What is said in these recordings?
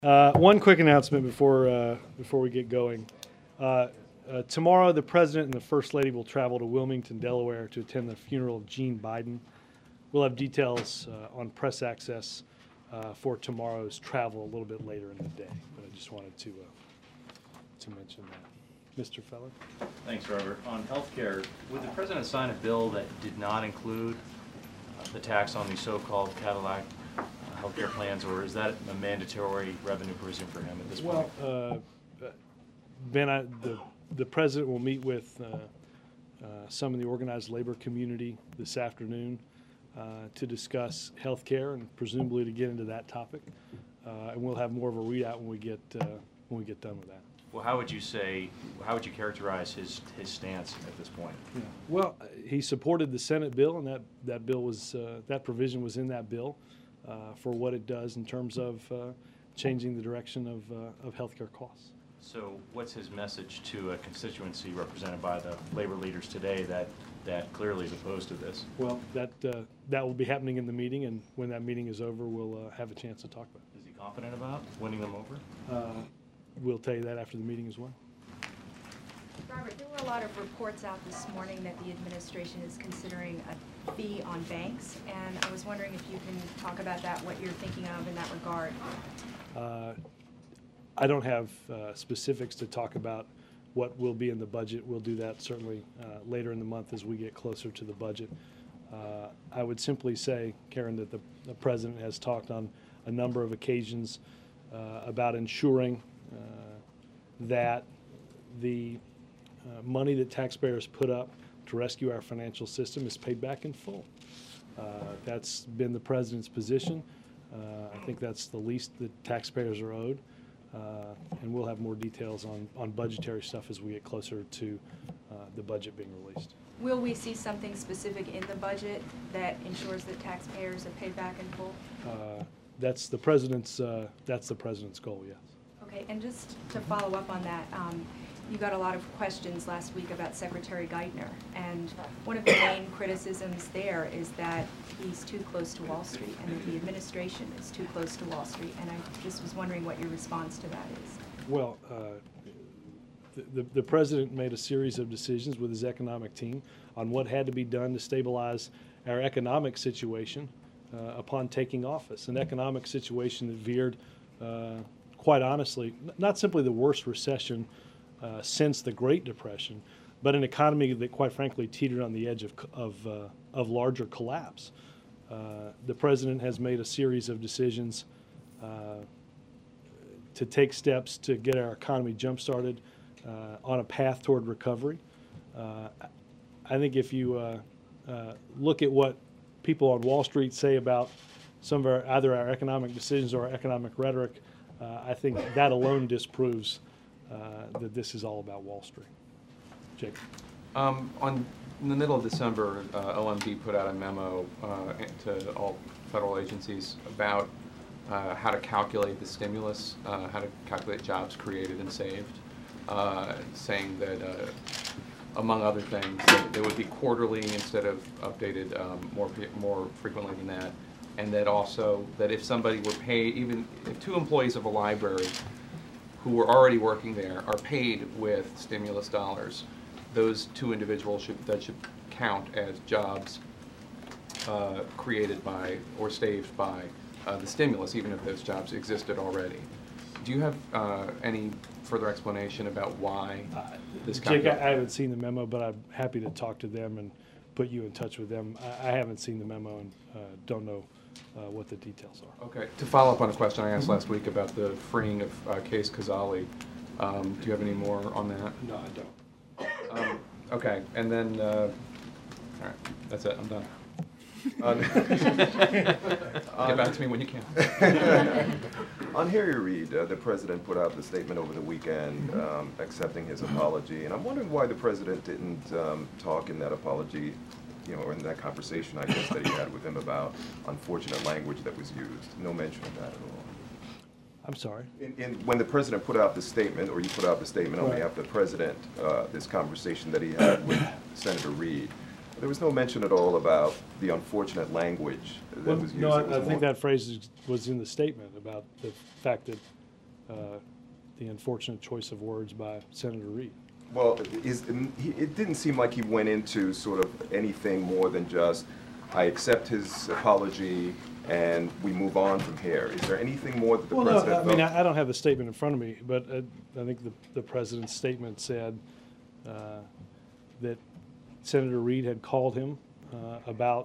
One quick announcement before we get going. Tomorrow, the President and the First Lady will travel to Wilmington, Delaware to attend the funeral of Gene Biden. We'll have details on press access for tomorrow's travel a little bit later in the day, but I just wanted to mention that. Mr. Feller? Thanks, Robert. On healthcare, would the President sign a bill that did not include the tax on the so-called Cadillac healthcare plans, or is that a mandatory revenue provision for him at this point? Well, Ben, the President will meet with some of the organized labor community this afternoon to discuss health care and presumably to get into that topic. And we'll have more of a readout when we get done with that. Well, how would you characterize his stance at this point? Yeah. Well, he supported the Senate bill, and that bill was that provision was in that bill for what it does in terms of changing the direction of healthcare costs. So, what's his message to a constituency represented by the labor leaders today that clearly is opposed to this? Well, that will be happening in the meeting, and when that meeting is over, we'll have a chance to talk about it. Is he confident about winning them over? We'll tell you that after the meeting as well. Robert, there were a lot of reports out this morning that the administration is considering a fee on banks, and I was wondering if you can talk about that, what you're thinking of in that regard. I don't have specifics to talk about what will be in the budget. We'll do that certainly later in the month as we get closer to the budget. I would simply say, Karen, that the President has talked on a number of occasions about ensuring that the money that taxpayers put up to rescue our financial system is paid back in full. That's been the President's position. I think that's the least that taxpayers are owed. And we'll have more details on budgetary stuff as we get closer to the budget being released. Will we see something specific in the budget that ensures that taxpayers are paid back in full? That's the President's goal, yes. Okay, and just to follow up on that, you got a lot of questions last week about Secretary Geithner, and one of the main criticisms there is that he's too close to Wall Street and that the administration is too close to Wall Street, and I just was wondering what your response to that is. Well, the President made a series of decisions with his economic team on what had to be done to stabilize our economic situation upon taking office, an economic situation that veered, quite honestly, not simply the worst recession since the Great Depression, but an economy that, quite frankly, teetered on the edge of larger collapse. The President has made a series of decisions to take steps to get our economy jump-started on a path toward recovery. I think if you look at what people on Wall Street say about some of either our economic decisions or our economic rhetoric, I think that alone disproves that this is all about Wall Street. Jake. In the middle of December, OMB put out a memo to all federal agencies about how to calculate the stimulus, how to calculate jobs created and saved, saying that, among other things, that they would be quarterly instead of updated more frequently than that, and that also that if somebody were paid, even if two employees of a library who were already working there are paid with stimulus dollars, those two individuals should count as jobs created by or saved by the stimulus, even if those jobs existed already. Do you have any further explanation about why this Jake, I haven't seen the memo, but I'm happy to talk to them and put you in touch with them. I haven't seen the memo and don't know what the details are. Okay. To follow up on a question I asked last week about the freeing of Case Khazali, do you have any more on that? No, I don't. Okay. And then, all right, that's it. I'm done. Get back to me when you can. On Harry Reid, the President put out the statement over the weekend accepting his apology, and I'm wondering why the President didn't talk in that apology, or in that conversation, I guess, that he had with him about unfortunate language that was used. No mention of that at all. I'm sorry? When the President put out the statement, or you put out the statement on behalf of the President, this conversation that he had with Senator Reid, there was no mention at all about the unfortunate language that was used. No, I think that phrase was in the statement about the fact that the unfortunate choice of words by Senator Reid. Well, it didn't seem like he went into sort of anything more than just, I accept his apology and we move on from here. Is there anything more that the Well, no, president I mean, felt? I don't have the statement in front of me, but I think the president's statement said that Senator Reid had called him about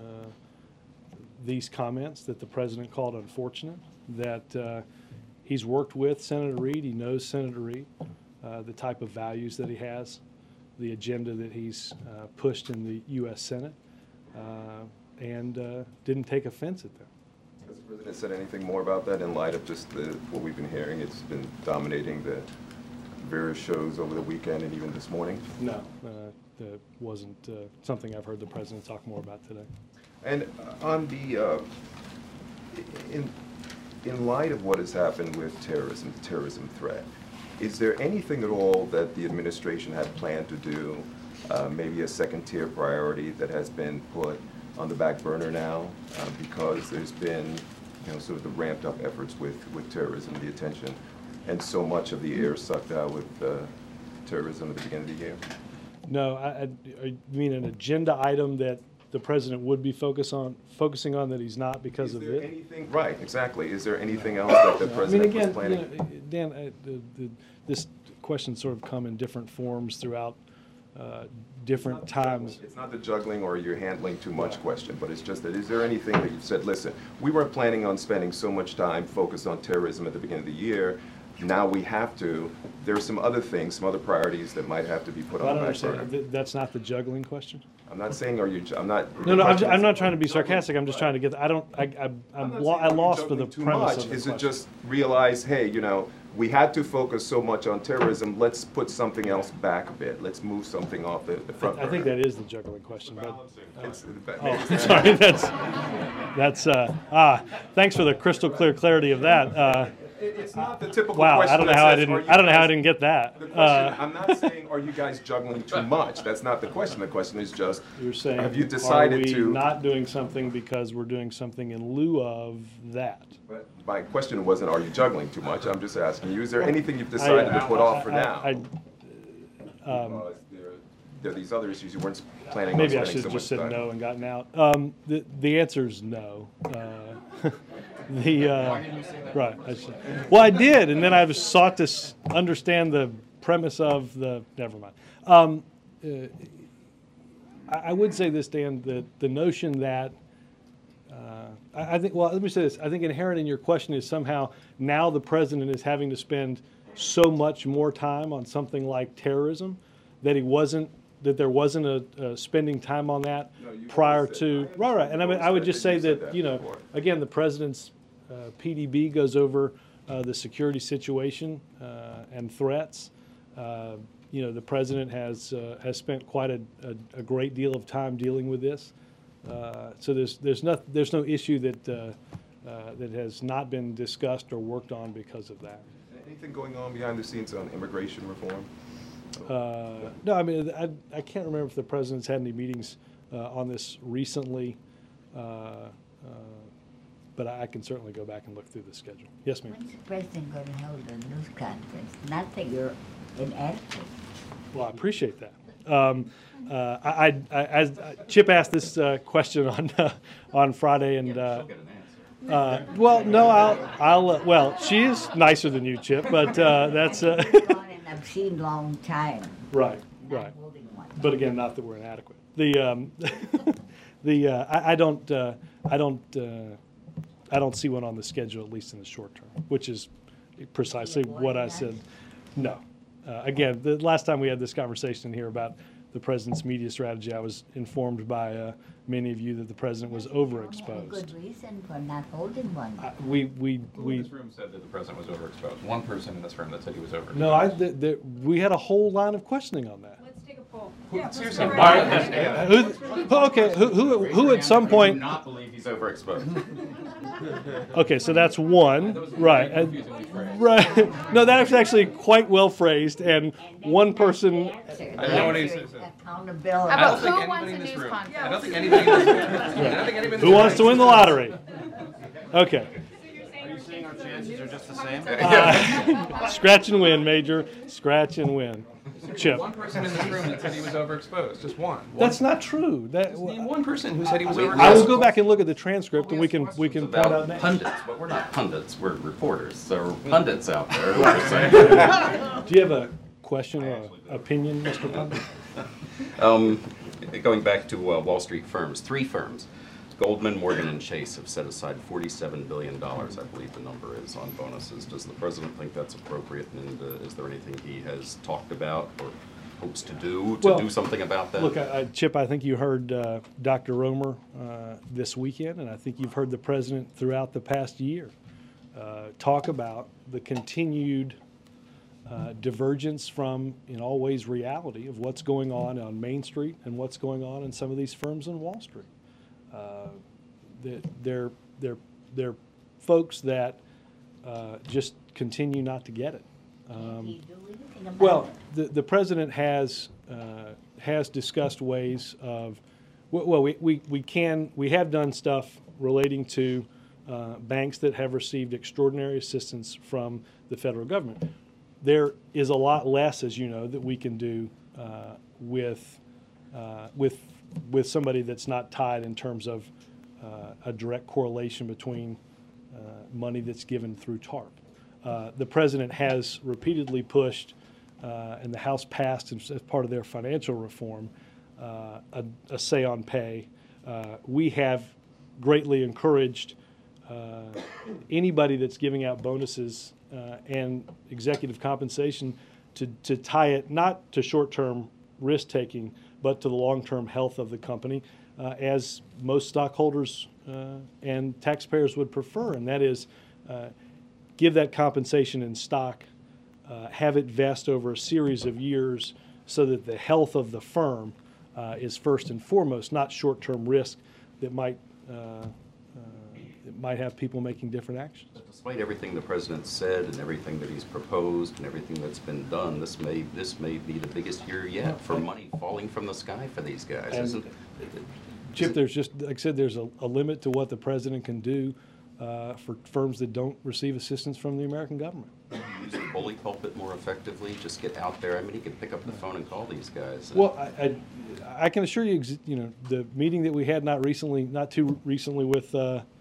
these comments that the president called unfortunate, that he's worked with Senator Reid, he knows Senator Reid, the type of values that he has, the agenda that he's pushed in the U.S. Senate, and didn't take offense at them. Has the president said anything more about that in light of just what we've been hearing? It's been dominating the various shows over the weekend and even this morning. No, that wasn't something I've heard the president talk more about today. And on the, in light of what has happened with terrorism, the terrorism threat, is there anything at all that the administration had planned to do, maybe a second-tier priority that has been put on the back burner now because there's been, sort of the ramped-up efforts with terrorism, the attention, and so much of the air sucked out with terrorism at the beginning of the year? No, I mean an agenda item that the president would be focusing on that he's not because of Is there it. anything, right, exactly. Is there anything else that the president was planning? Dan, this question sort of come in different forms throughout different times. It's not the juggling or you're handling too much question, but it's just that, is there anything that you've said, listen, we weren't planning on spending so much time focused on terrorism at the beginning of the year, now we have to, there's some other things, some other priorities that might have to be put I on don't the back burner. understand. That's not the juggling question? I'm not saying, I'm not. No, I'm not trying to be sarcastic. I'm just trying to get, I lost for the premise of the Is question. it just realize, hey, we had to focus so much on terrorism, let's put something else back a bit. Let's move something off the front burner. I think that is the juggling question, but. It's- Oh, sorry, thanks for the crystal clear clarity of that. It's not the typical Wow, question I don't know that how I says, didn't, "Are you I don't know how I guys-" didn't get that. The question, I'm not saying, are you guys juggling too much? That's not the question. The question is just, You're saying, have you are decided we to? not doing something because we're doing something in lieu of that? But my question wasn't, are you juggling too much? I'm just asking you, is there anything you've decided to put off for now? Because there are these other issues you weren't planning on Maybe I spending should so have just much said time. no and gotten out. The answer is no. Right. Well, I did, and then I sought to understand the premise of the. Never mind. I would say this, Dan. The notion that I think. Well, let me say this. I think inherent in your question is somehow now the president is having to spend so much more time on something like terrorism that he wasn't. That there wasn't a spending time on that prior to. Right. And I mean, I would just say that again, the president's PDB goes over the security situation and threats. The president has spent quite a great deal of time dealing with this. So there's no issue that has not been discussed or worked on because of that. Anything going on behind the scenes on immigration reform? No, I mean, I can't remember if the president's had any meetings on this recently, but I can certainly go back and look through the schedule. Yes, ma'am. When's the president going to hold a news conference? Not that you're inadequate. Well, I appreciate that. As Chip asked this question on Friday, and well, no, I'll well, she is nicer than you, Chip, but that's On an obscene long time. right. Not holding one. But again, not that we're inadequate. I don't see one on the schedule, at least in the short term, which is precisely what I said. No. Again, the last time we had this conversation here about the president's media strategy, I was informed by many of you that the president was A overexposed. good reason for not holding one. Who in this room said that the president was overexposed? One person in this room that said he was overexposed. No, we had a whole line of questioning on that. Let's take a poll. Seriously. All right, who at some point? not believe he's overexposed. Okay, so that's one, right? Confusingly phrased. Right. No, that was actually quite well phrased, and one person. I know what he says. Accountability. I don't think Who wants anybody a in this news room. conference? I don't think anybody in this room. I don't think anybody in this Who wants to room- win the lottery? Okay. chances are just the same? Scratch and win, Major. Scratch and win. Chip. One person in this room that said he was overexposed. Just one. That's not true. Name one person who said he was overexposed. I will go back and look at the transcript, and we can point out About names. pundits, but we're not pundits, we're reporters. There are pundits out there who are saying. Do you have a question or opinion, Mr. Pundit? Going back to Wall Street firms, 3 firms, Goldman, Morgan, and Chase have set aside $47 billion, I believe the number is, on bonuses. Does the president think that's appropriate, and is there anything he has talked about or hopes to do something about that? Look, Chip, I think you heard Dr. Romer this weekend, and I think you've heard the president throughout the past year talk about the continued divergence from, in all ways, reality of what's going on Main Street and what's going on in some of these firms on Wall Street. They're folks that just continue not to get it. Well, the president has discussed ways of, well, we have done stuff relating to banks that have received extraordinary assistance from the federal government. There is a lot less, as you know, that we can do with somebody that's not tied in terms of a direct correlation between money that's given through TARP. The president has repeatedly pushed, and the House passed as part of their financial reform, a say on pay. We have greatly encouraged anybody that's giving out bonuses and executive compensation to tie it not to short-term risk-taking, but to the long-term health of the company, as most stockholders and taxpayers would prefer, and that is give that compensation in stock, have it vest over a series of years so that the health of the firm is first and foremost, not short-term risk that might have people making different actions. Despite everything the president said and everything that he's proposed and everything that's been done, this may be the biggest year yet for money falling from the sky for these guys, isn't it? Chip, there's just, like I said, there's a limit to what the president can do for firms that don't receive assistance from the American government. Use the bully pulpit more effectively, just get out there. I mean, he could pick up the phone and call these guys. Well, I can assure you, you know, the meeting that we had not too recently with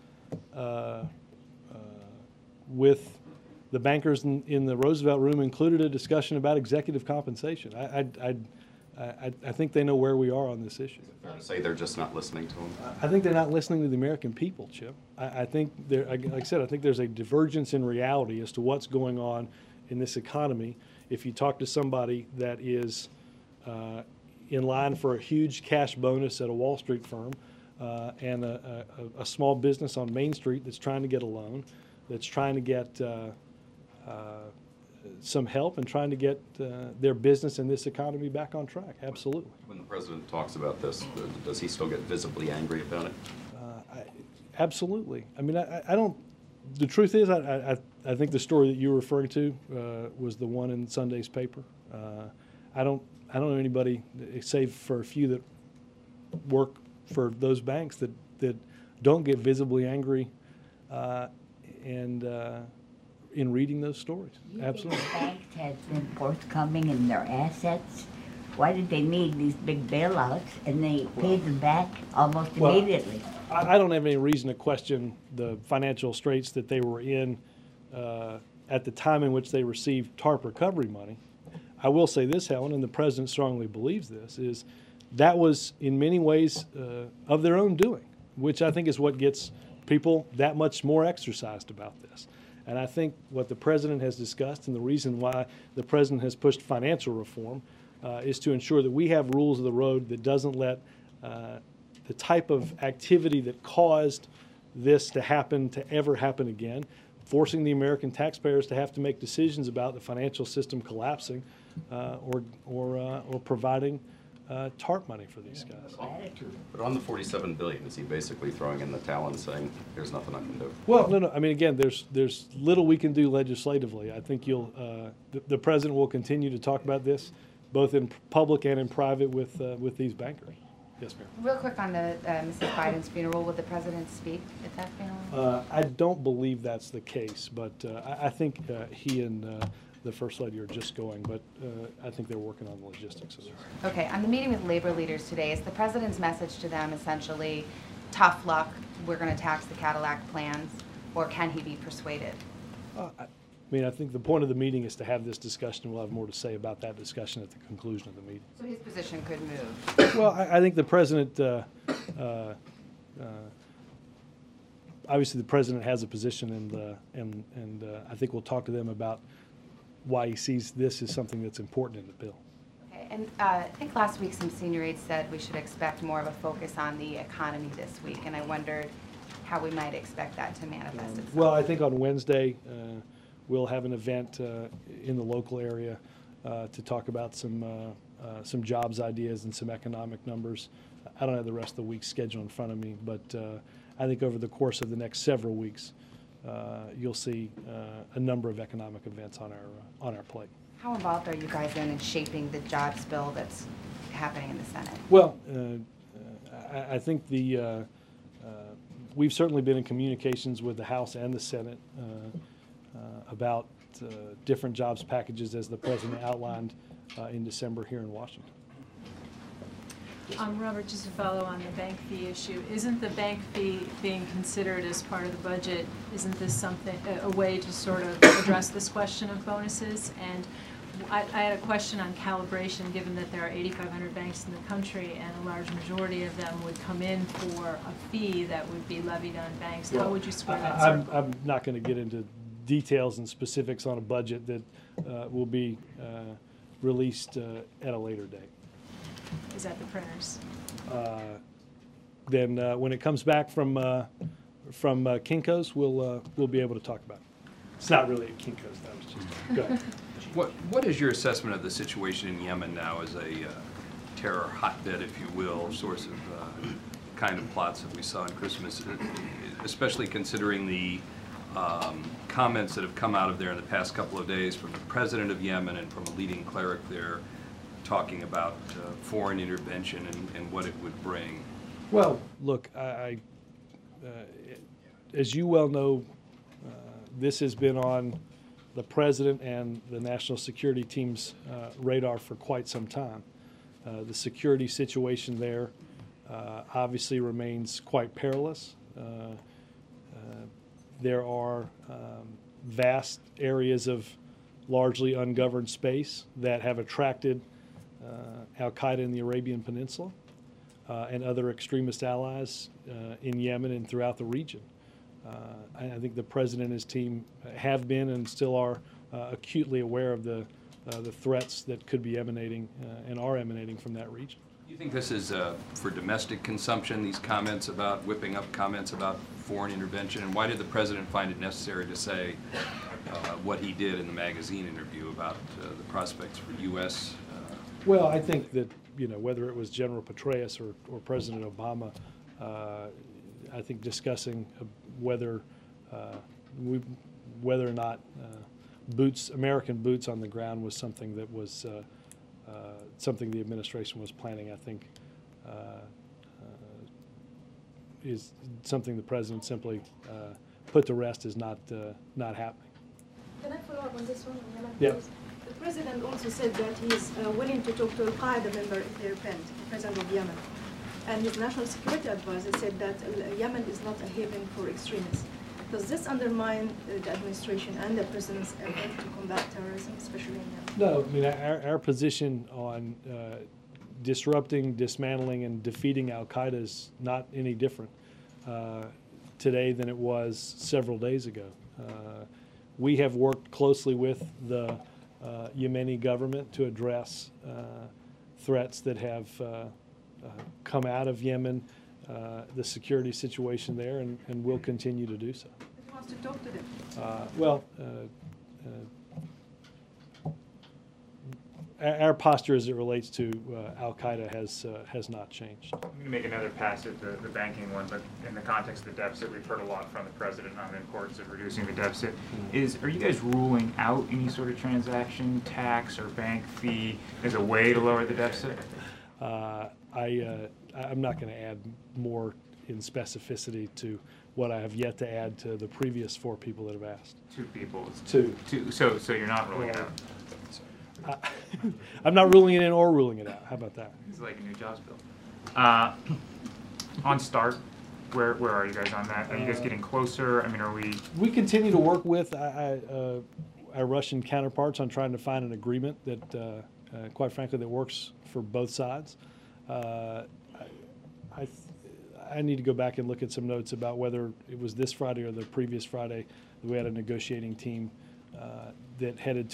the bankers in the Roosevelt Room included a discussion about executive compensation. I think they know where we are on this issue. Fair to say they're just not listening to them? I think they're not listening to the American people, Chip. I think like I said, I think there's a divergence in reality as to what's going on in this economy. If you talk to somebody that is in line for a huge cash bonus at a Wall Street firm and a small business on Main Street that's trying to get a loan, that's trying to get some help and trying to get their business in this economy back on track. Absolutely. When the president talks about this, does he still get visibly angry about it? Absolutely. I mean, I don't. The truth is, I think the story that you were referring to was the one in Sunday's paper. I don't know anybody, save for a few that work for those banks, that don't get visibly angry in reading those stories. Absolutely. The banks have been forthcoming in their assets. Why did they need these big bailouts, and they paid them back almost immediately? I don't have any reason to question the financial straits that they were in at the time in which they received TARP recovery money. I will say this, Helen, and the president strongly believes this, is that was in many ways of their own doing, which I think is what gets people that much more exercised about this. And I think what the president has discussed, and the reason why the president has pushed financial reform, is to ensure that we have rules of the road that doesn't let the type of activity that caused this to happen to ever happen again, forcing the American taxpayers to have to make decisions about the financial system collapsing or providing TARP money for these guys. But on the $47 billion, is he basically throwing in the towel and saying, "There's nothing I can do"? Well, no. I mean, again, there's little we can do legislatively. I think the president will continue to talk about this, both in public and in private, with these bankers. Yes, ma'am. Real quick on the Mrs. Biden's funeral, will the president speak at that funeral? I don't believe that's the case, but I think he and the First Lady are just going, but I think they're working on the logistics of this. Okay, on the meeting with labor leaders today, is the president's message to them essentially, tough luck, we're going to tax the Cadillac plans, or can he be persuaded? I mean, I think the point of the meeting is to have this discussion, and we'll have more to say about that discussion at the conclusion of the meeting. So his position could move? Well, I think the president, obviously the president has a position, and I think we'll talk to them about why he sees this as something that's important in the bill. Okay, and I think last week some senior aides said we should expect more of a focus on the economy this week, and I wondered how we might expect that to manifest itself. Well, I think on Wednesday, we'll have an event in the local area to talk about some jobs ideas and some economic numbers. I don't have the rest of the week's schedule in front of me, but I think over the course of the next several weeks, you'll see a number of economic events on our plate. How involved are you guys in shaping the jobs bill that's happening in the Senate? Well, I think we've certainly been in communications with the House and the Senate about different jobs packages as the president outlined in December here in Washington. Robert, just to follow on the bank fee issue, isn't the bank fee being considered as part of the budget? Isn't this something, a way to sort of address this question of bonuses? And I had a question on calibration, given that there are 8,500 banks in the country and a large majority of them would come in for a fee that would be levied on banks. How would you square that circle? I'm not going to get into details and specifics on a budget that will be released at a later date. Is that the printers? Then when it comes back from Kinko's, we'll be able to talk about it. It's not really at Kinko's. That was just go ahead. What is your assessment of the situation in Yemen now as a terror hotbed, if you will, source of kind of plots that we saw in Christmas, especially considering the comments that have come out of there in the past couple of days from the president of Yemen and from a leading cleric there talking about foreign intervention and what it would bring? Well, look, as you well know, this has been on the president and the national security team's radar for quite some time. The security situation there obviously remains quite perilous. There are vast areas of largely ungoverned space that have attracted al-Qaeda in the Arabian Peninsula and other extremist allies in Yemen and throughout the region. I think the president and his team have been and still are acutely aware of the threats that could be emanating and are emanating from that region. Do you think this is for domestic consumption, these comments about whipping up comments about foreign intervention? And why did the president find it necessary to say what he did in the magazine interview about the prospects for U.S.? Well, I think that, whether it was General Petraeus or President Obama, I think discussing whether or not American boots on the ground was something that was something the administration was planning, I think is something the president simply put to rest as not happening. Can I follow up on this one? Yeah. The president also said that he's willing to talk to Al-Qaeda member if they repent, the president of Yemen. And his national security advisor said that Yemen is not a haven for extremists. Does this undermine the administration and the president's effort to combat terrorism, especially in Yemen? No, I mean, our position on disrupting, dismantling, and defeating al-Qaeda is not any different today than it was several days ago. We have worked closely with the Yemeni government to address threats that have come out of Yemen, the security situation there, and we'll continue to do so. Who wants to talk to them? Our posture as it relates to al-Qaeda has not changed. I'm going to make another pass at the banking one, but in the context of the deficit, we've heard a lot from the president on the importance of reducing the deficit. Are you guys ruling out any sort of transaction tax or bank fee as a way to lower the deficit? I I'm not going to add more in specificity to what I have yet to add to the previous 4 people that have asked. 2 people. Two. So you're not ruling it out. I'm not ruling it in or ruling it out. How about that? It's like a new jobs bill. On START, where are you guys on that? Are you guys getting closer? I mean, are we? We continue to work with our Russian counterparts on trying to find an agreement that, quite frankly, that works for both sides. I need to go back and look at some notes about whether it was this Friday or the previous Friday that we had a negotiating team that headed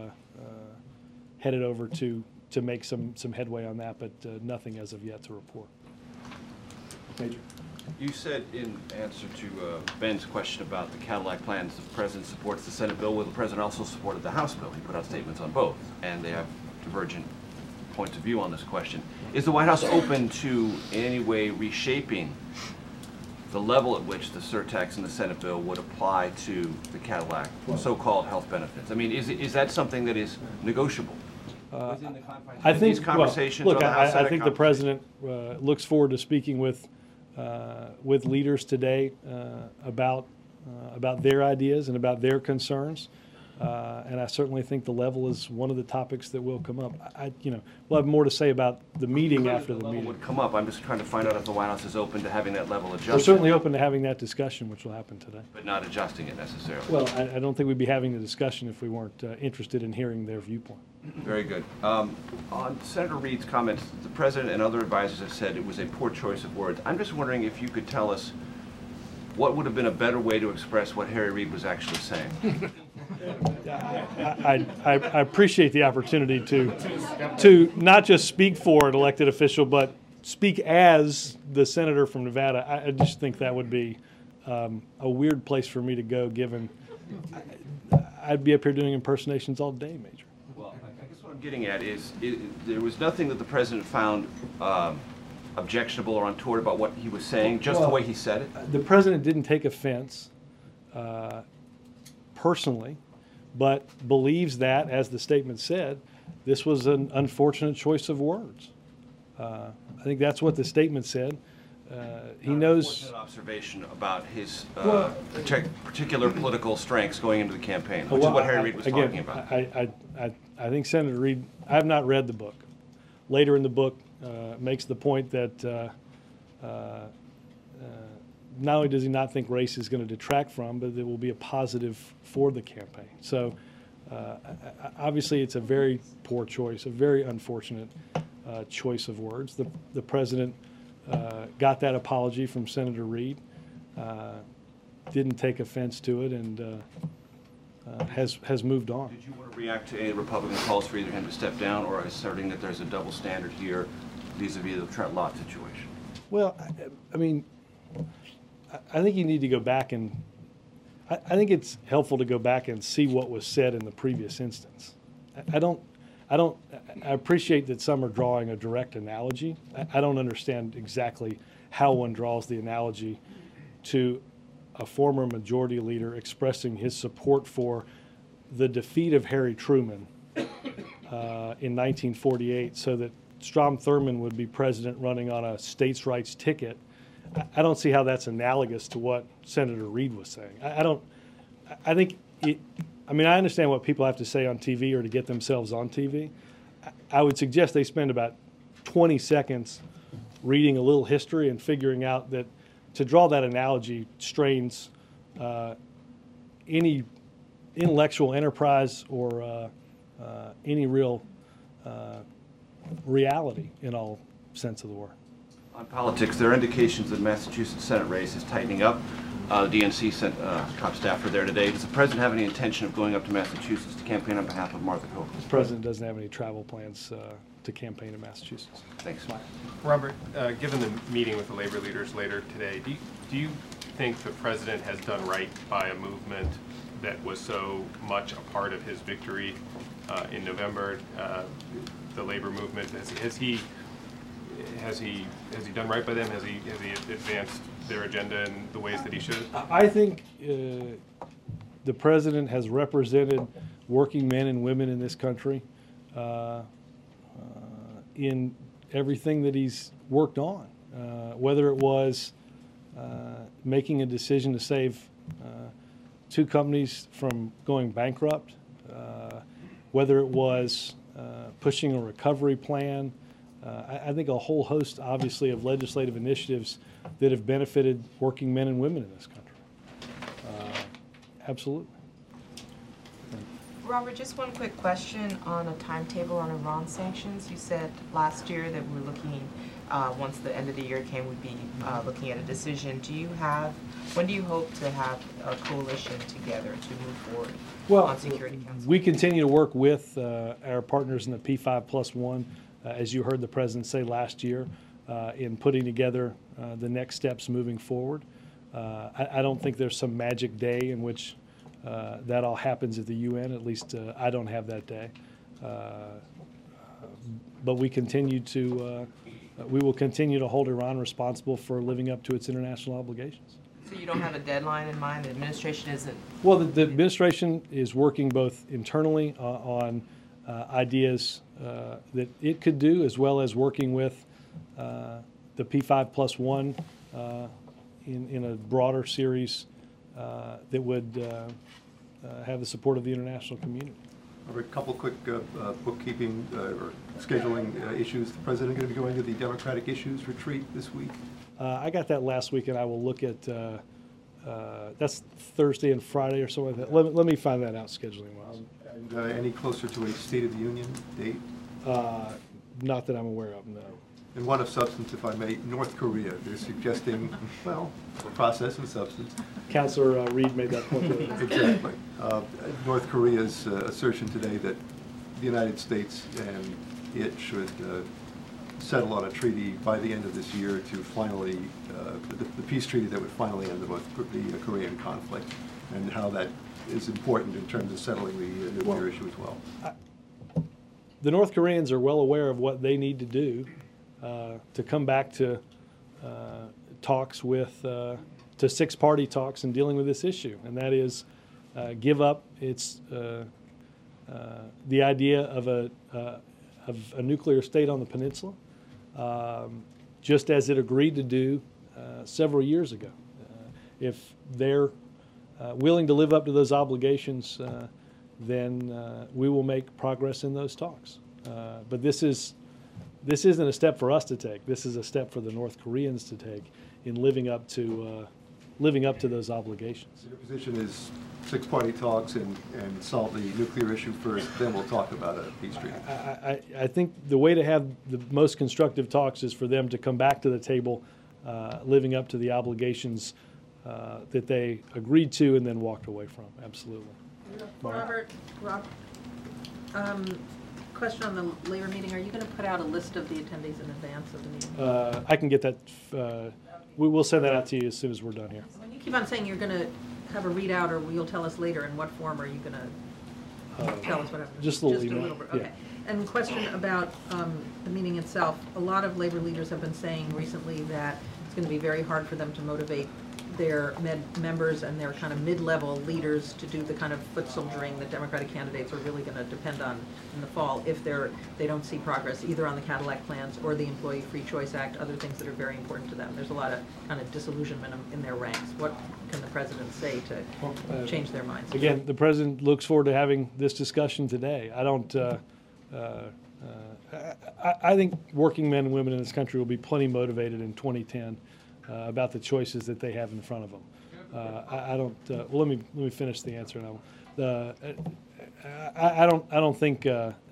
over to make some headway on that, but nothing as of yet to report. Major. You said in answer to Ben's question about the Cadillac plans, the President supports the Senate bill. Well, the President also supported the House bill. He put out statements on both, and they have divergent points of view on this question. Is the White House open to in any way reshaping the level at which the surtax in the Senate bill would apply to the Cadillac so-called health benefits? I mean, is that something that is negotiable? Within the confines of these conversations? Well, look, or the House I Senate think the President looks forward to speaking with leaders today about their ideas and about their concerns. And I certainly think the level is one of the topics that will come up. We'll have more to say about the meeting after the meeting. Would come up. I'm just trying to find out if the White House is open to having that level adjusted. We're certainly open to having that discussion, which will happen today. But not adjusting it necessarily. Well, I don't think we'd be having the discussion if we weren't interested in hearing their viewpoint. Very good. On Senator Reid's comments, the President and other advisors have said it was a poor choice of words. I'm just wondering if you could tell us what would have been a better way to express what Harry Reid was actually saying. I appreciate the opportunity to not just speak for an elected official, but speak as the senator from Nevada. I just think that would be a weird place for me to go, given I'd be up here doing impersonations all day, Major. Well, I guess what I'm getting at is there was nothing that the President found objectionable or untoward about what he was saying, just the way he said it? The President didn't take offense personally, but believes that, as the statement said, this was an unfortunate choice of words. I think that's what the statement said. He knows. An observation about his particular political strengths going into the campaign, which is what Harry Reid was talking about. I think Senator Reid, I have not read the book. Later in the book, makes the point that not only does he not think race is going to detract from, but it will be a positive for the campaign. So obviously it's a very poor choice, a very unfortunate choice of words. The President got that apology from Senator Reid, didn't take offense to it, and has moved on. Did you want to react to any Republican calls for either him to step down or asserting that there's a double standard here vis-a-vis the Trent Lott situation? Well, I mean, I think you need to go back and I think it's helpful to go back and see what was said in the previous instance. I appreciate that some are drawing a direct analogy. I don't understand exactly how one draws the analogy to a former majority leader expressing his support for the defeat of Harry Truman in 1948 so that Strom Thurmond would be president running on a states' rights ticket. I don't see how that's analogous to what Senator Reid was saying. I mean, I understand what people have to say on TV or to get themselves on TV. I would suggest they spend about 20 seconds reading a little history and figuring out that to draw that analogy strains any intellectual enterprise or any real reality in all sense of the word. On politics, there are indications that the Massachusetts Senate race is tightening up. DNC sent top staffer there today. Does the President have any intention of going up to Massachusetts to campaign on behalf of Martha Coker? The President doesn't have any travel plans to campaign in Massachusetts. Thanks. Robert, given the meeting with the labor leaders later today, do you think the President has done right by a movement that was so much a part of his victory in November, the labor movement? Has he done right by them? Has he advanced their agenda in the ways that he should? I think the President has represented working men and women in this country in everything that he's worked on, whether it was making a decision to save 2 companies from going bankrupt, whether it was pushing a recovery plan. I think a whole host, obviously, of legislative initiatives that have benefited working men and women in this country. Absolutely. Robert, just one quick question on a timetable on Iran sanctions. You said last year that we're looking, once the end of the year came, we'd be looking at a decision. When do you hope to have a coalition together to move forward on Security Council? We continue to work with our partners in the P5+1, as you heard the President say last year, in putting together the next steps moving forward. I don't think there's some magic day in which that all happens at the UN. At least I don't have that day. But we continue to, we will continue to hold Iran responsible for living up to its international obligations. So you don't have a deadline in mind? The administration isn't? Well, the administration is working both internally on ideas that it could do, as well as working with the P5+1 in a broader series that would have the support of the international community. A couple quick bookkeeping or scheduling issues. The President going to be going to the Democratic Issues Retreat this week? I got that last week, and I will look at, that's Thursday and Friday or something like that. Let me find that out scheduling-wise. And any closer to a State of the Union date? Not that I'm aware of, no. And one of substance, if I may, North Korea. They're suggesting, well, process and substance. Councilor Reed made that point. Exactly. North Korea's assertion today that the United States and it should settle on a treaty by the end of this year to finally, the peace treaty that would finally end the Korean conflict, and how that is important in terms of settling the nuclear issue as well. The North Koreans are well aware of what they need to do to come back to talks with, to 6-party talks in dealing with this issue, and that is give up its the idea of a nuclear state on the peninsula, just as it agreed to do several years ago. If they're willing to live up to those obligations, then we will make progress in those talks. But this isn't a step for us to take. This is a step for the North Koreans to take in living up to those obligations. Your position is 6-party talks and solve the nuclear issue first, then we'll talk about a peace treaty. I think the way to have the most constructive talks is for them to come back to the table living up to the obligations that they agreed to and then walked away from. Absolutely. Robert, question on the labor meeting. Are you going to put out a list of the attendees in advance of the meeting? I can get that. We will send that out to you as soon as we're done here. When you keep on saying you're going to have a readout, or you'll tell us later, in what form are you going to tell us? Whatever. Just a little email. Bit. Okay. Yeah. And question about the meeting itself. A lot of labor leaders have been saying recently that it's going to be very hard for them to motivate their members and their kind of mid-level leaders to do the kind of foot soldiering that Democratic candidates are really going to depend on in the fall if they don't see progress either on the Cadillac plans or the Employee Free Choice Act, other things that are very important to them. There's a lot of kind of disillusionment in their ranks. What can the President say to change their minds? Again, the President looks forward to having this discussion today. I don't. I think working men and women in this country will be plenty motivated in 2010 about the choices that they have in front of them. I don't. Well, let me finish the answer now. I don't think.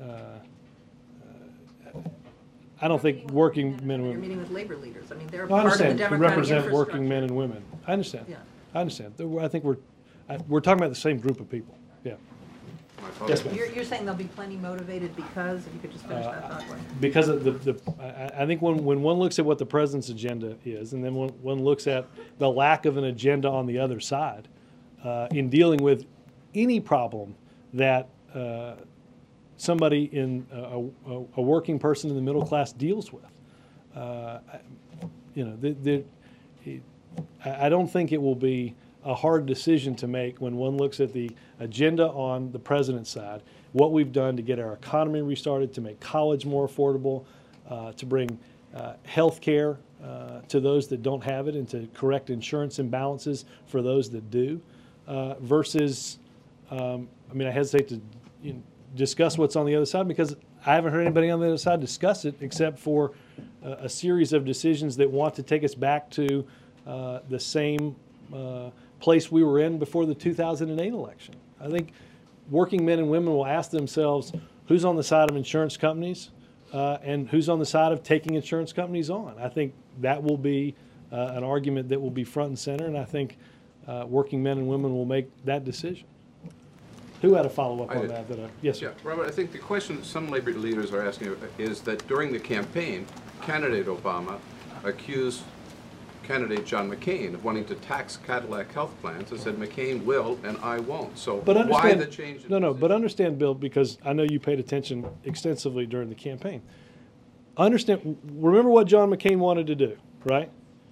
I don't think working men and women. You're meeting with labor leaders. I mean, they're I part of the understand. Democratic Represent working men and women. I understand. Yeah. I understand. I think we're talking about the same group of people. Yeah. Yes, ma'am. You're saying they'll be plenty motivated because, if you could just finish that thought. Because of I think when one looks at what the President's agenda is, and then one looks at the lack of an agenda on the other side, in dealing with any problem that somebody in a working person in the middle class deals with, I don't think it will be a hard decision to make when one looks at the agenda on the President's side, what we've done to get our economy restarted, to make college more affordable, to bring health care to those that don't have it and to correct insurance imbalances for those that do, versus, I mean, I hesitate to discuss what's on the other side because I haven't heard anybody on the other side discuss it except for a series of decisions that want to take us back to the same place we were in before the 2008 election. I think working men and women will ask themselves who's on the side of insurance companies and who's on the side of taking insurance companies on. I think that will be an argument that will be front and center, and I think working men and women will make that decision. Who had a follow-up on that? Yes, sir. Yeah, Robert, I think the question some labor leaders are asking is that during the campaign, candidate Obama accused candidate John McCain of wanting to tax Cadillac health plans and said McCain will and I won't. So why the change? No, but understand, Bill, because I know you paid attention extensively during the campaign. Remember what John McCain wanted to do, right?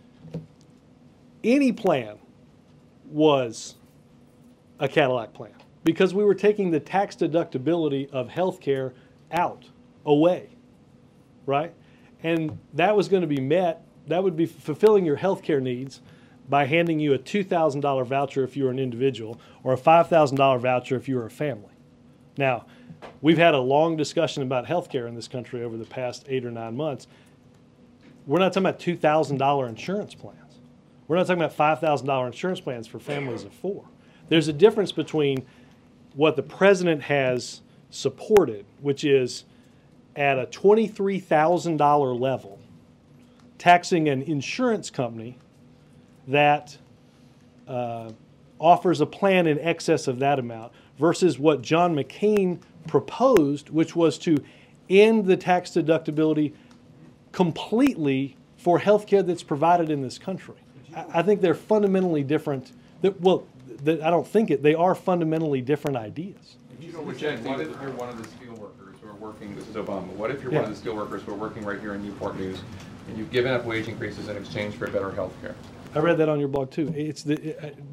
Any plan was a Cadillac plan because we were taking the tax deductibility of health care away, right? And that was going to be met. That would be fulfilling your health care needs by handing you a $2,000 voucher if you were an individual or a $5,000 voucher if you were a family. Now, we've had a long discussion about health care in this country over the past 8 or 9 months. We're not talking about $2,000 insurance plans. We're not talking about $5,000 insurance plans for families of 4. There's a difference between what the president has supported, which is at a $23,000 level, taxing an insurance company that offers a plan in excess of that amount versus what John McCain proposed, which was to end the tax deductibility completely for health care that's provided in this country. I think they're fundamentally different. I don't think it. They are fundamentally different ideas. You know, what if you're one of the steelworkers who are working, this is Obama, what if you're one of the steelworkers who are working right here in Newport News and you've given up wage increases in exchange for better health care? I read that on your blog too. It's the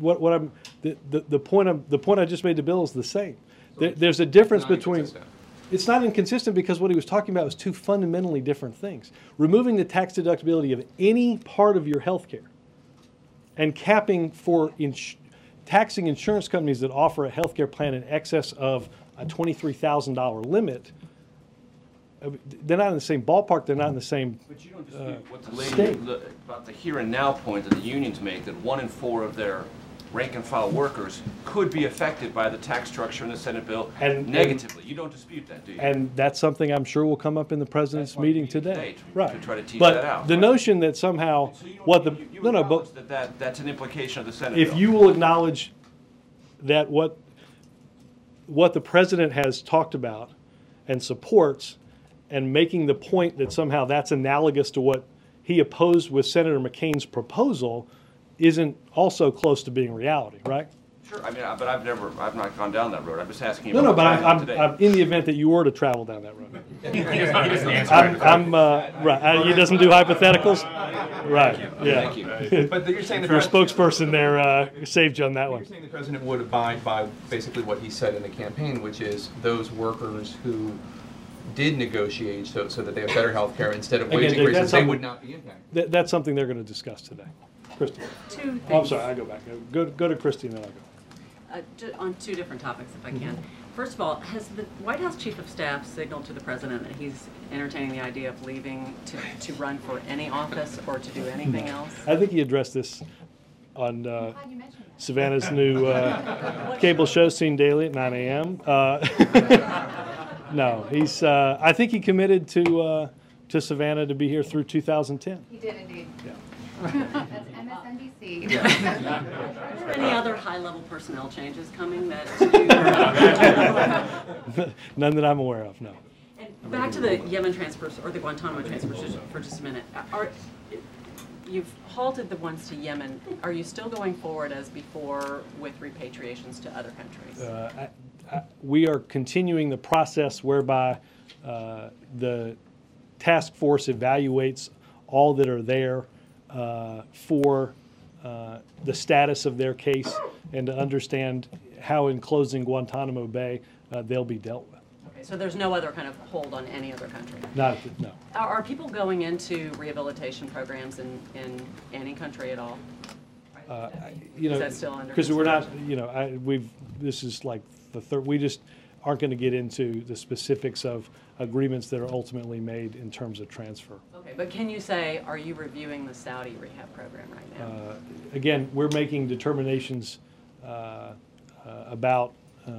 point I just made to Bill is the same. There's a difference between. It's not inconsistent because what he was talking about was two fundamentally different things. Removing the tax deductibility of any part of your health care and capping for taxing insurance companies that offer a health care plan in excess of a $23,000 limit. They're not in the same ballpark. They're not in the same But you don't dispute what the state. about the here and now point that the unions make, that 1 in 4 of their rank and file workers could be affected by the tax structure in the Senate bill negatively. You don't dispute that, do you? And that's something I'm sure will come up in the president's meeting today. To try to tease but that out. the notion that somehow what the that's an implication of the Senate if bill. you will acknowledge that what the president has talked about and supports, and making the point that somehow that's analogous to what he opposed with Senator McCain's proposal, isn't also close to being reality, right? Sure. I mean, but I've not gone down that road. I'm just asking you. No, about but today. I'm in the event that you were to travel down that road. He doesn't answer right. He doesn't do hypotheticals. Right. Yeah. Thank you. But you're saying if you're a spokesperson there, saved you on that one. You're saying the president would abide by basically what he said in the campaign, which is those workers who did negotiate so that they have better health care instead of wage increases, they would not be impacted. That's something they're going to discuss today. Christy. Two things. Oh, I'm sorry, I go back. Go to Christy and then I'll go. On 2 different topics, if I can. First of all, has the White House Chief of Staff signaled to the President that he's entertaining the idea of leaving to run for any office or to do anything else? I think he addressed this on Savannah's new cable show, Seen Daily at 9 a.m. No, he's. I think he committed to Savannah to be here through 2010. He did indeed. Yeah. That's MSNBC. Any other high-level personnel changes coming that? None that I'm aware of. No. And back to the Yemen transfers or the Guantanamo transfers for just a minute. You've halted the ones to Yemen. Are you still going forward as before with repatriations to other countries? We are continuing the process whereby the task force evaluates all that are there for the status of their case and to understand how in closing Guantanamo Bay they'll be dealt with. Okay, so there's no other kind of hold on any other country? Not, no. Are people going into rehabilitation programs in any country at all? You know, Is that still under because we're not, you know, this is like the third, we just aren't going to get into the specifics of agreements that are ultimately made in terms of transfer. Okay, but can you say, are you reviewing the Saudi rehab program right now? Again, we're making determinations about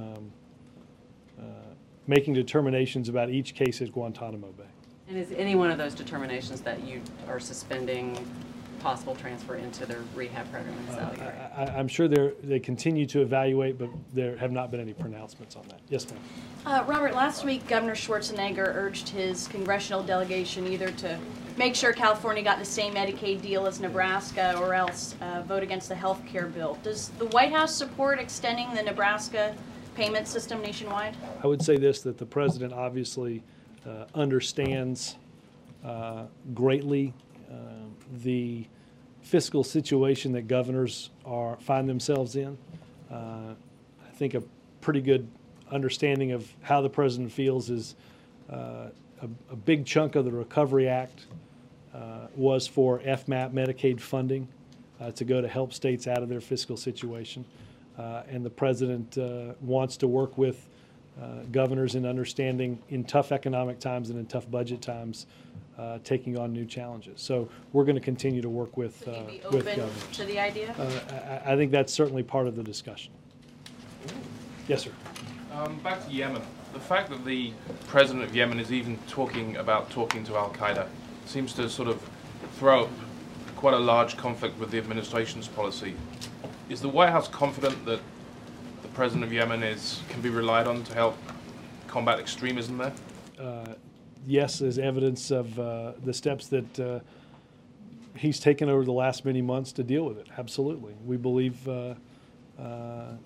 each case at Guantanamo Bay. And is any one of those determinations that you are suspending possible transfer into the rehab program in Saudi Arabia? I'm sure they continue to evaluate, but there have not been any pronouncements on that. Yes, ma'am. Robert, last week Governor Schwarzenegger urged his congressional delegation either to make sure California got the same Medicaid deal as Nebraska or else vote against the health care bill. Does the White House support extending the Nebraska payment system nationwide? I would say this, that the president obviously understands greatly the fiscal situation that governors find themselves in. I think a pretty good understanding of how the president feels is a big chunk of the Recovery Act was for FMAP Medicaid funding to go to help states out of their fiscal situation. And the president wants to work with governors in understanding in tough economic times and in tough budget times taking on new challenges. So we're going to continue to work with governors. To the idea? I think that's certainly part of the discussion. Yes, sir. Back to Yemen. The fact that the president of Yemen is even talking to Al-Qaeda seems to sort of throw up quite a large conflict with the administration's policy. Is the White House confident that the president of Yemen can be relied on to help combat extremism there? Yes, as evidence of the steps that he's taken over the last many months to deal with it. Absolutely. We believe that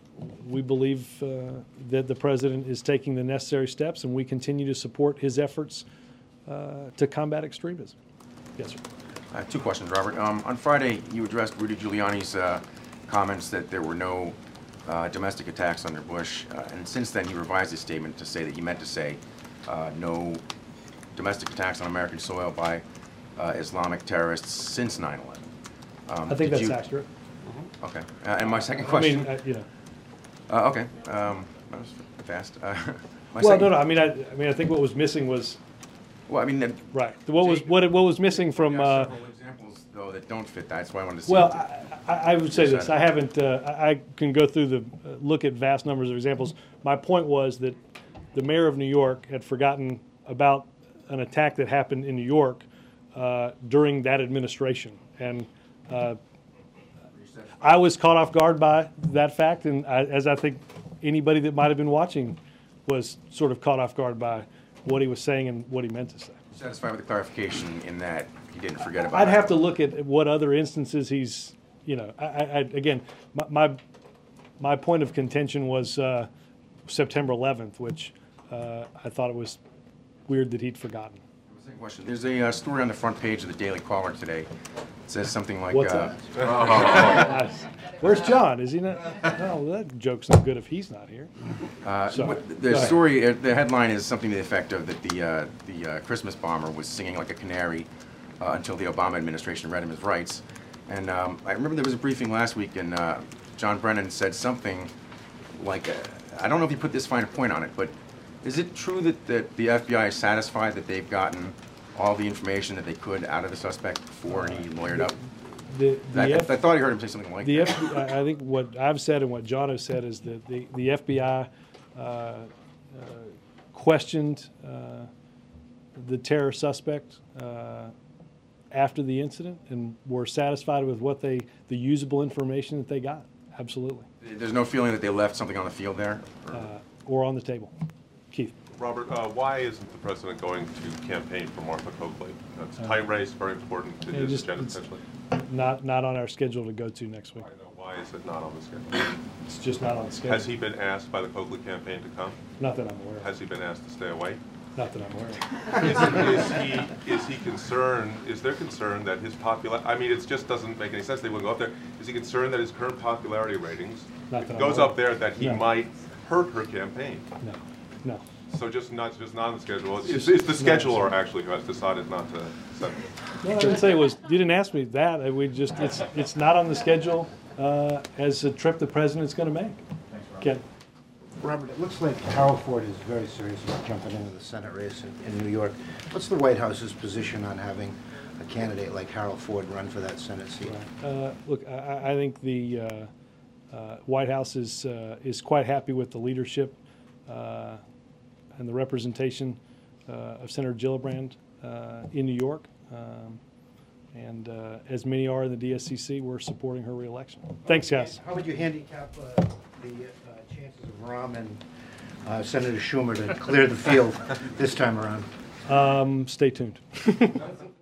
the president is taking the necessary steps, and we continue to support his efforts to combat extremism. Yes, sir. Two questions, Robert. On Friday, you addressed Rudy Giuliani's comments that there were no domestic attacks under Bush, and since then he revised his statement to say that he meant to say no domestic attacks on American soil by Islamic terrorists since 9/11. I think that's accurate. Okay. And my second question. I mean, you know. Okay. That was fast. No. I think what was missing was. Well, I mean. Right. What was missing from. Several examples though that don't fit that. That's why I wanted to see. Well, I would say this. I haven't. I can go through look at vast numbers of examples. My point was that the mayor of New York had forgotten about an attack that happened in New York during that administration, and I was caught off guard by that fact, and as I think anybody that might have been watching was sort of caught off guard by what he was saying and what he meant to say. Satisfied with the clarification in that he didn't forget about it? I'd have to look at what other instances he's, you know, again, my point of contention was September 11th, which I thought it was weird that he'd forgotten. Second question. There's a story on the front page of the Daily Caller today. It says something like... What's that? Where's John? Is he not? No, that joke's not good if he's not here. The story, the headline is something to the effect of that the Christmas bomber was singing like a canary until the Obama administration read him his rights. And I remember there was a briefing last week, and John Brennan said something like, I don't know if he put this fine point on it, but is it true that the FBI is satisfied that they've gotten all the information that they could out of the suspect before he lawyered up? I thought I heard him say something like that. I think what I've said and what John has said is that the FBI questioned the terror suspect after the incident and were satisfied with the usable information that they got. Absolutely. There's no feeling that they left something on the field there? Or on the table. Keith. Robert, why isn't the president going to campaign for Martha Coakley? That's a tight race, very important to his agenda, essentially. Not on our schedule to go to next week. I know. Why is it not on the schedule? It's just not on the schedule. Has he been asked by the Coakley campaign to come? Not that I'm aware of. Has he been asked to stay away? Not that I'm aware of. Is he concerned, is there concern that his popularity, I mean, it just doesn't make any sense they wouldn't go up there. Is he concerned that his current popularity ratings, if it goes up there, that he might hurt her campaign? No. So just not on the schedule. It's the scheduler actually who has decided not to set it. No, I didn't say it was. You didn't ask me that. We just it's not on the schedule as a trip the president's going to make. Ken. Robert, it looks like Harold Ford is very serious about jumping into the Senate race in New York. What's the White House's position on having a candidate like Harold Ford run for that Senate seat? Look, I think the White House is quite happy with the leadership and the representation of Senator Gillibrand in New York. And as many are in the DSCC, we're supporting her reelection. Thanks, guys. How would you handicap the chances of Rahm and Senator Schumer to clear the field this time around? Stay tuned.